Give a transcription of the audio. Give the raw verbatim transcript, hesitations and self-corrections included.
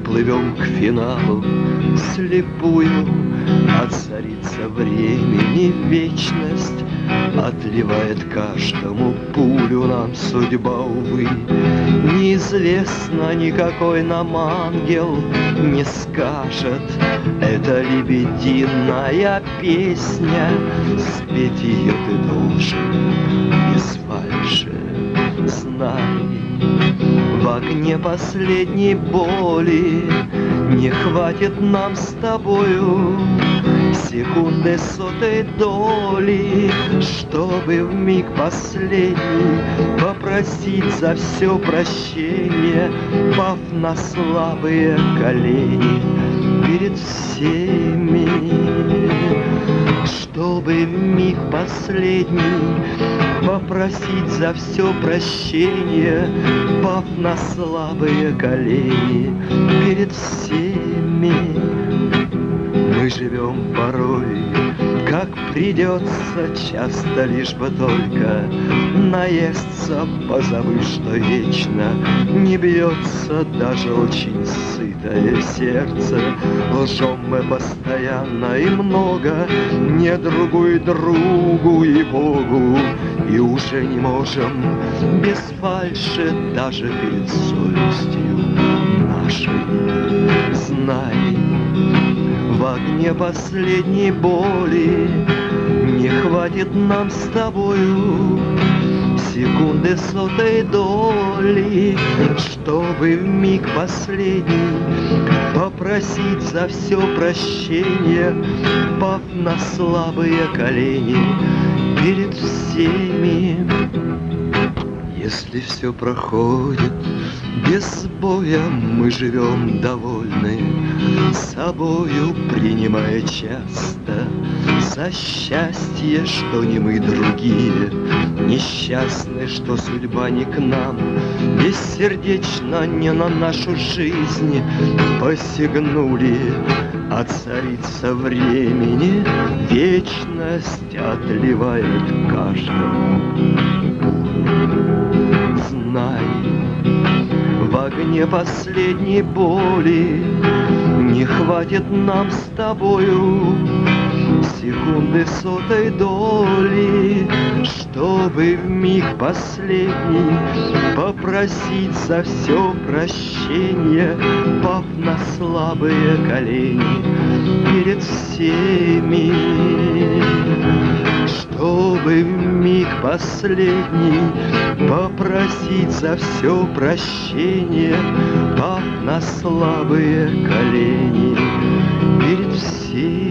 плывем к финалу слепую, а царица времени вечность отливает каждому пулю. Нам судьба, увы, неизвестно, никакой нам ангел не скажет. Это лебединая песня, спеть ее ты должен без фальши. Знай, в огне последней боли не хватит нам с тобою секунды сотой доли, чтобы в миг последний попросить за все прощение, пав на слабые колени перед всеми. Чтобы в миг последний попросить за все прощение, пав на слабые колени перед всеми. Мы живем порой, как придется, часто лишь бы только наесться, позабыть, что вечно не бьется даже очень сытое сердце. Лжем мы постоянно и много, не другу и другу и Богу, и уже не можем без фальши даже перед совестью нашей. Знай, в огне последней боли не хватит нам с тобою секунды сотой доли, чтобы в миг последний попросить за все прощение, пав на слабые колени перед всеми. Если все проходит без боя, мы живем довольны собою, принимая часто за счастье, что не мы другие несчастны, что судьба не к нам бессердечно, не на нашу жизнь посягнули, а царица времени вечность отливает каждому. Знай, в огне последней боли не хватит нам с тобою секунды сотой доли, чтобы в миг последний попросить за все прощение, пав на слабые колени перед всеми. Чтобы в миг последний попросить за все прощение, пав на слабые колени перед всеми.